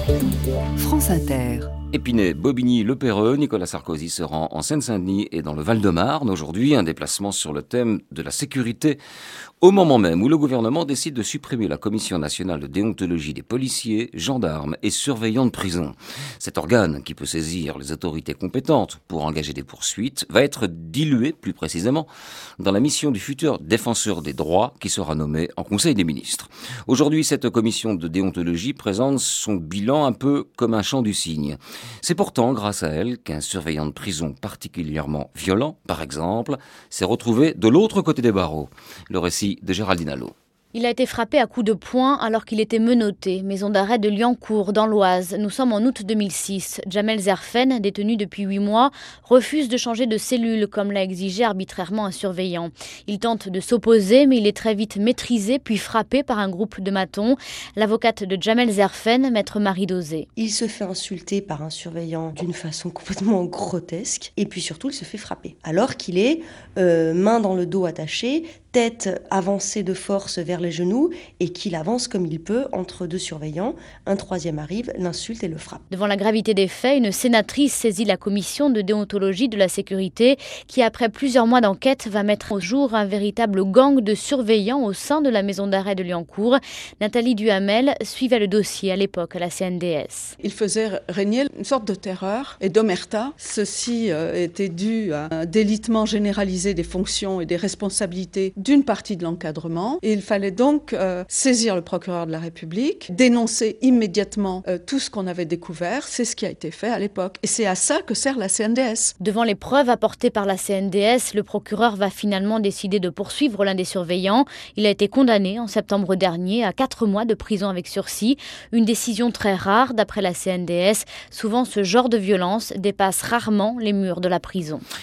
France Inter. Épinay, Bobigny, Le Perreux, Nicolas Sarkozy se rend en Seine-Saint-Denis et dans le Val-de-Marne. Aujourd'hui, un déplacement sur le thème de la sécurité au moment même où le gouvernement décide de supprimer la Commission nationale de déontologie des policiers, gendarmes et surveillants de prison. Cet organe, qui peut saisir les autorités compétentes pour engager des poursuites, va être dilué, plus précisément, dans la mission du futur défenseur des droits qui sera nommé en Conseil des ministres. Aujourd'hui, cette commission de déontologie présente son bilan un peu comme un chant du cygne. C'est pourtant grâce à elle qu'un surveillant de prison particulièrement violent, par exemple, s'est retrouvé de l'autre côté des barreaux. Le récit de Géraldine Allo. Il a été frappé à coups de poing alors qu'il était menotté. Maison d'arrêt de Liancourt, dans l'Oise. Nous sommes en août 2006. Jamel Zerfen, détenu depuis 8 mois, refuse de changer de cellule comme l'a exigé arbitrairement un surveillant. Il tente de s'opposer, mais il est très vite maîtrisé puis frappé par un groupe de matons. L'avocate de Jamel Zerfen, maître Marie Dosé. Il se fait insulter par un surveillant d'une façon complètement grotesque et puis surtout il se fait frapper. Alors qu'il est main dans le dos attachée, tête avancée de force vers les genoux et qu'il avance comme il peut entre deux surveillants. Un troisième arrive, l'insulte et le frappe. Devant la gravité des faits, une sénatrice saisit la commission de déontologie de la sécurité qui, après plusieurs mois d'enquête, va mettre au jour un véritable gang de surveillants au sein de la maison d'arrêt de Liancourt. Nathalie Duhamel suivait le dossier à l'époque à la CNDS. Il faisait régner une sorte de terreur et d'omerta. Ceci était dû à un délitement généralisé des fonctions et des responsabilités d'une partie de l'encadrement. Et il fallait donc saisir le procureur de la République, dénoncer immédiatement tout ce qu'on avait découvert. C'est ce qui a été fait à l'époque. Et c'est à ça que sert la CNDS. Devant les preuves apportées par la CNDS, le procureur va finalement décider de poursuivre l'un des surveillants. Il a été condamné en septembre dernier à 4 mois de prison avec sursis. Une décision très rare d'après la CNDS. Souvent, ce genre de violence dépasse rarement les murs de la prison.